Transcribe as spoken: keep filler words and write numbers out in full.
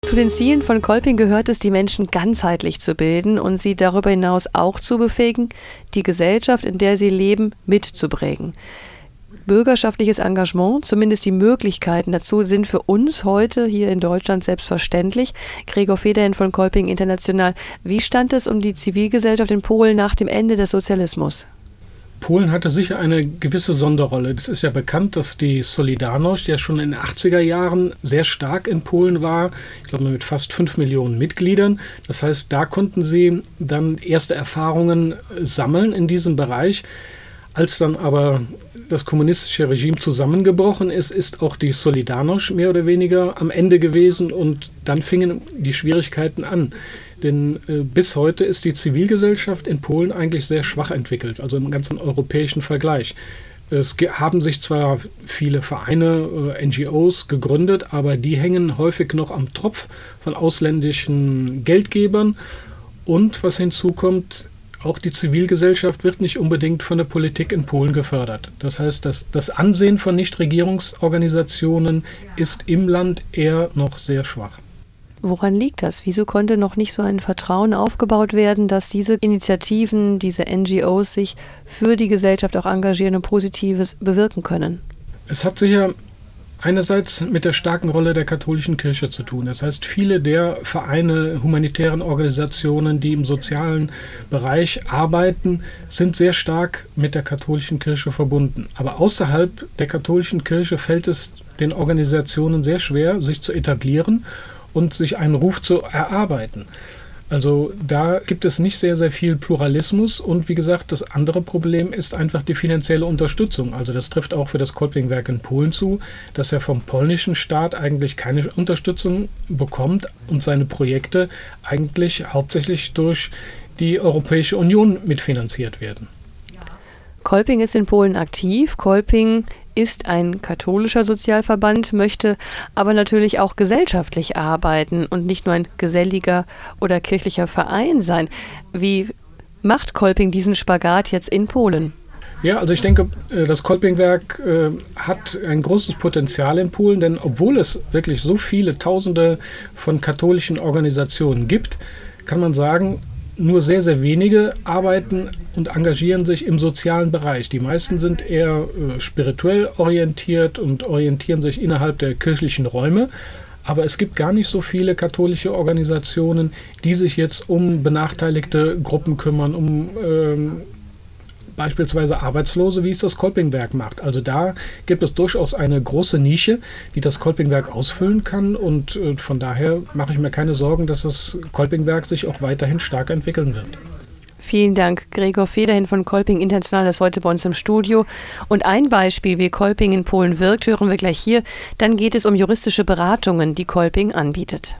Zu den Zielen von Kolping gehört es, die Menschen ganzheitlich zu bilden und sie darüber hinaus auch zu befähigen, die Gesellschaft, in der sie leben, mitzuprägen. Bürgerschaftliches Engagement, zumindest die Möglichkeiten dazu, sind für uns heute hier in Deutschland selbstverständlich. Gregor Federhen von Kolping International. Wie stand es um die Zivilgesellschaft in Polen nach dem Ende des Sozialismus? Polen hatte sicher eine gewisse Sonderrolle. Es ist ja bekannt, dass die Solidarność ja schon in den achtziger Jahren sehr stark in Polen war. Ich glaube mit fast fünf Millionen Mitgliedern. Das heißt, da konnten sie dann erste Erfahrungen sammeln in diesem Bereich. Als dann aber das kommunistische Regime zusammengebrochen ist, ist auch die Solidarność mehr oder weniger am Ende gewesen und dann fingen die Schwierigkeiten an. Denn äh, bis heute ist die Zivilgesellschaft in Polen eigentlich sehr schwach entwickelt, also im ganzen europäischen Vergleich. Es ge- haben sich zwar viele Vereine, äh, N G Os gegründet, aber die hängen häufig noch am Tropf von ausländischen Geldgebern. Und was hinzukommt, auch die Zivilgesellschaft wird nicht unbedingt von der Politik in Polen gefördert. Das heißt, dass das Ansehen von Nichtregierungsorganisationen ist im Land eher noch sehr schwach. Woran liegt das? Wieso konnte noch nicht so ein Vertrauen aufgebaut werden, dass diese Initiativen, diese N G Os sich für die Gesellschaft auch engagieren und Positives bewirken können? Es hat sicher einerseits mit der starken Rolle der katholischen Kirche zu tun. Das heißt, viele der Vereine, humanitären Organisationen, die im sozialen Bereich arbeiten, sind sehr stark mit der katholischen Kirche verbunden. Aber außerhalb der katholischen Kirche fällt es den Organisationen sehr schwer, sich zu etablieren und sich einen Ruf zu erarbeiten. Also da gibt es nicht sehr, sehr viel Pluralismus und wie gesagt, das andere Problem ist einfach die finanzielle Unterstützung. Also das trifft auch für das Kolping-Werk in Polen zu, dass er vom polnischen Staat eigentlich keine Unterstützung bekommt und seine Projekte eigentlich hauptsächlich durch die Europäische Union mitfinanziert werden. Kolping ist in Polen aktiv. Kolping ist ein katholischer Sozialverband, möchte aber natürlich auch gesellschaftlich arbeiten und nicht nur ein geselliger oder kirchlicher Verein sein. Wie macht Kolping diesen Spagat jetzt in Polen? Ja, also ich denke, das Kolping-Werk hat ein großes Potenzial in Polen, denn obwohl es wirklich so viele Tausende von katholischen Organisationen gibt, kann man sagen, nur sehr, sehr wenige arbeiten und engagieren sich im sozialen Bereich. Die meisten sind eher äh, spirituell orientiert und orientieren sich innerhalb der kirchlichen Räume. Aber es gibt gar nicht so viele katholische Organisationen, die sich jetzt um benachteiligte Gruppen kümmern, um ähm, beispielsweise Arbeitslose, wie es das Kolping-Werk macht. Also da gibt es durchaus eine große Nische, die das Kolping-Werk ausfüllen kann und äh, von daher mache ich mir keine Sorgen, dass das Kolping-Werk sich auch weiterhin stark entwickeln wird. Vielen Dank. Gregor Federhen von Kolping International ist heute bei uns im Studio. Und ein Beispiel, wie Kolping in Polen wirkt, hören wir gleich hier. Dann geht es um juristische Beratungen, die Kolping anbietet.